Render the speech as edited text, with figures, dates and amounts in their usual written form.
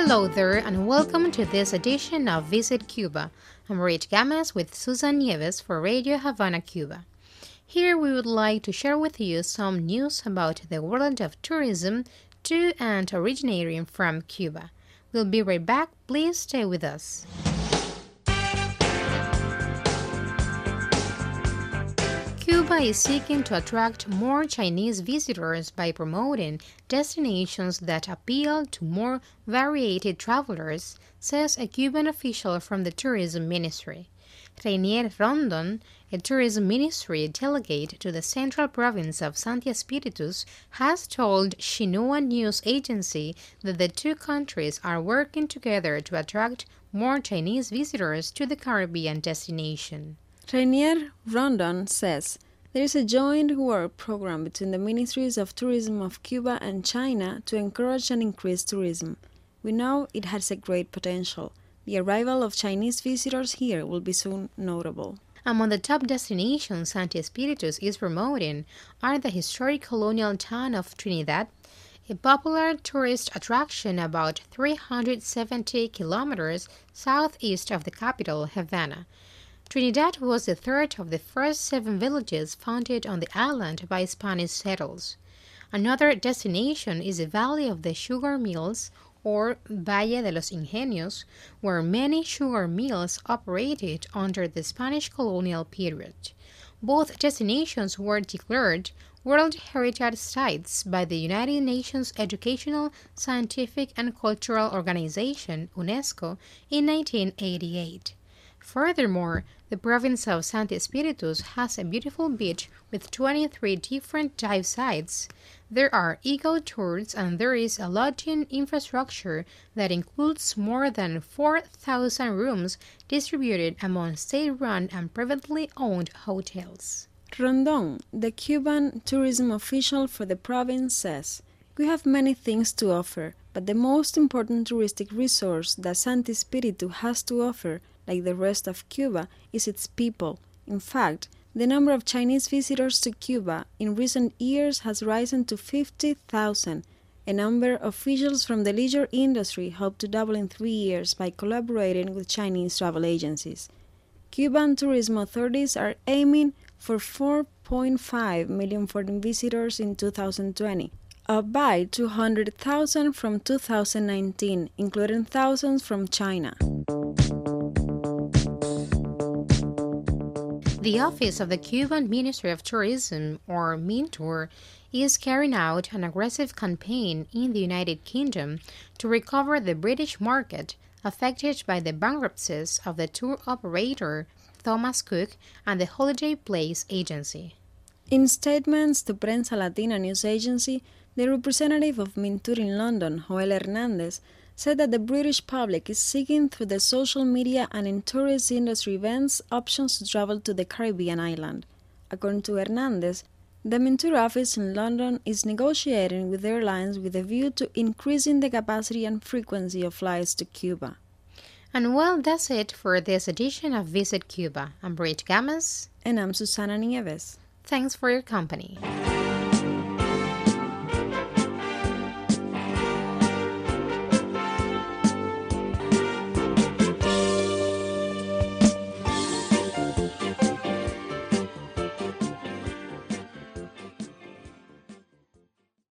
Hello there, and welcome to this edition of Visit Cuba. I'm Rich Gamas with Susan Nieves for Radio Havana, Cuba. Here we would like to share with you some news about the world of tourism to and originating from Cuba. We'll be right back. Please stay with us. Cuba is seeking to attract more Chinese visitors by promoting destinations that appeal to more varied travelers, says a Cuban official from the Tourism Ministry. Reinier Rondon, a tourism ministry delegate to the central province of Santi Espíritus, has told Xinhua News Agency that the two countries are working together to attract more Chinese visitors to the Caribbean destination. Reinier Rondon says, there is a joint work program between the Ministries of Tourism of Cuba and China to encourage and increase tourism. We know it has a great potential. The arrival of Chinese visitors here will be soon notable. Among the top destinations Santi Espíritus is promoting are the historic colonial town of Trinidad, a popular tourist attraction about 370 kilometers southeast of the capital, Havana. Trinidad was the third of the first 7 villages founded on the island by Spanish settlers. Another destination is the Valley of the Sugar Mills, or Valle de los Ingenios, where many sugar mills operated under the Spanish colonial period. Both destinations were declared World Heritage Sites by the United Nations Educational, Scientific and Cultural Organization, UNESCO, in 1988. Furthermore, the province of Santi Espíritus has a beautiful beach with 23 different dive sites. There are eco tours and there is a lodging infrastructure that includes more than 4,000 rooms distributed among state-run and privately owned hotels. Rondon, the Cuban tourism official for the province, says, we have many things to offer, but the most important touristic resource that Santi Espíritu has to offer, like the rest of Cuba, is its people. In fact, the number of Chinese visitors to Cuba in recent years has risen to 50,000. A number of officials from the leisure industry hope to double in 3 years by collaborating with Chinese travel agencies. Cuban tourism authorities are aiming for 4.5 million foreign visitors in 2020, up by 200,000 from 2019, including thousands from China. The Office of the Cuban Ministry of Tourism, or MINTOUR, is carrying out an aggressive campaign in the United Kingdom to recover the British market affected by the bankruptcies of the tour operator Thomas Cook and the Holiday Place Agency. In statements to Prensa Latina news agency, the representative of MINTOUR in London, Joel Hernandez, said that the British public is seeking through the social media and in tourist industry events options to travel to the Caribbean island. According to Hernandez, the MINTOUR office in London is negotiating with airlines with a view to increasing the capacity and frequency of flights to Cuba. And well, that's it for this edition of Visit Cuba. I'm Rich Gamas. And I'm Susana Nieves. Thanks for your company.